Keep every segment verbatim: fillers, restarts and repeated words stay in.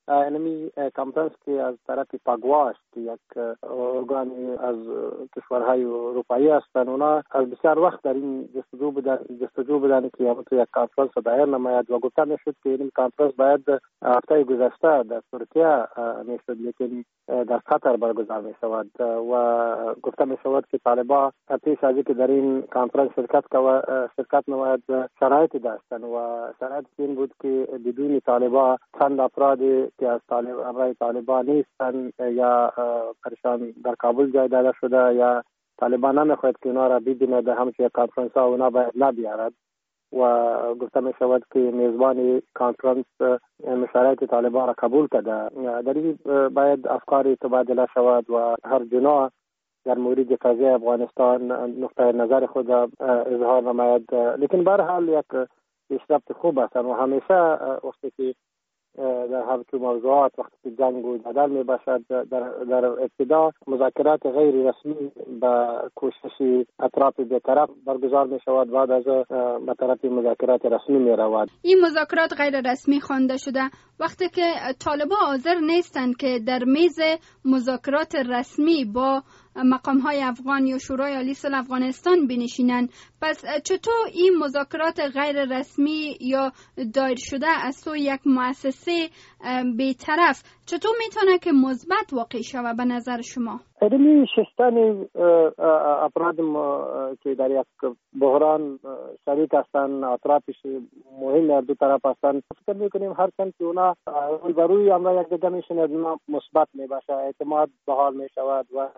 اینمی کنفرانس که از طرف پاگواش که یک ارگانی از کشورهای اروپایی هستند، اونا از بسیار وقت در این جستجو بودن جستجو بودن که تو یک کنفرانس دایر نماید و گفته میشد که این کنفرانس باید هفته گذشته در ترکیه میشد، لیکن در قطر برگزار می شود و گفته می شود که طالبان پیش از اینکه در این کنفرانس شرکت کو شرکت نماید شرایطی داشتن و شرایط این بود که بدون طالبان چند افرادی که از طالب امرای طالبان نیستن یا پریشان در کابل جای داده شده یا طالبان نمیخواهد که اونا را ببینه در همچین کنفرانس ها اونا باید نبیارد و گفته می شود که میزبان کنفرانس مشارکت طالبان را قبول کرده. در این باید افکاری تبادله شود و هر جناح در مورد قضیه افغانستان نقطه نظر خود اظهار نماید، لیکن به هر حال یک پیشرفت خوب است و همیشه وقتی که در همچون موضوعات وقتی که جنگ و جدل می باشد در, در ابتدا مذاکرات غیر رسمی به کوشش اطراف بی‌طرف برگزار می شود، بعد از به طرف مذاکرات رسمی می رود. این مذاکرات غیر رسمی خوانده شده وقتی که طالبان حاضر نیستند که در میز مذاکرات رسمی با مقام های افغان یا شورای عالی صلح افغانستان بنشینند، پس چطور این مذاکرات غیر رسمی یا دایر شده از سوی یک مؤسسه بی‌طرف چطور میتونه که مثبت واقع شود به نظر شما؟ ادمی شستن افراد که در یک بحران شریک هستند، اطرافش مهم در دو طرف هستند، فکر میکنیم هر چند که اونا روبروی امر یک دیگه میشنه مثبت میباشه، اعتماد بحال میشود و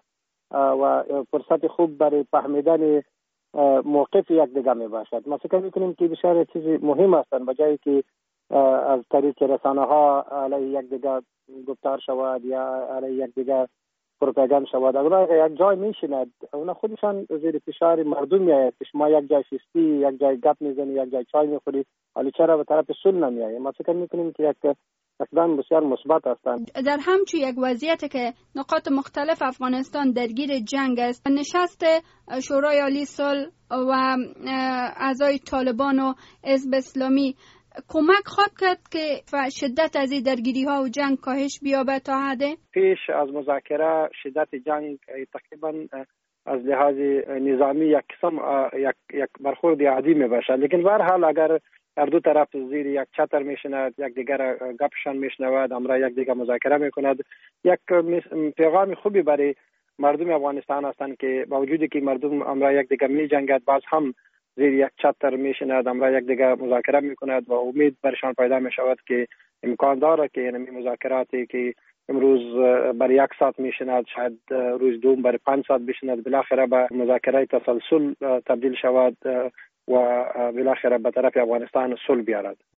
و فرصت خوب برای فهمیدن موقف یک دیگه می باشد. ما فکر میکنیم که بسیار چیزی مهم هستند بجایی که از طریق رسانه ها علیه یک دیگه گفتار شود یا علیه یک دیگه پروپاگاند شود. اگر یک جای میشیند اونا خودشان زیر فشار مردم میآید که شما یک جای شستی، یک جای گپ میزنی، یک جای چای میخوری، ولی چرا به طرف صلح نمیآیی؟ ما فکر میکنیم که یک اقدام بسیار مثبت هستند. در همچون یک وضعیت که نقاط مختلف افغانستان درگیر جنگ است، نشست شورای عالی صلح و اعضای طالبان و حزب اسلامی کمک خواهد کرد که شدت از این درگیری ها و جنگ کاهش بیابد تا حده؟ پیش از مذاکره شدت جنگ تقریبا از لحاظ نظامی یک قسم یک یک برخورد عادی می باشد، لیکن به هر حال اگر هر دو طرف زیر یک چتر میشند، یک دیگر گپشان میشنود، امر یک دیگر مذاکره میکند، یک پیغام خوبی برای مردم افغانستان هستند که با وجودی که مردم امر یک دیگر می جنگد باز هم زیر یک چتر میشند، امر یک دیگر مذاکره میکند و امید برشان پیدا می شود که امکان داره که این مذاکراتی که امروز برای یک ساعت میشند شاید روز دوم برای پنج ساعت بشند بالاخره به مذاکره تسلسل تبدیل شود و بالاخره به طرف افغانستان صلح بیارد.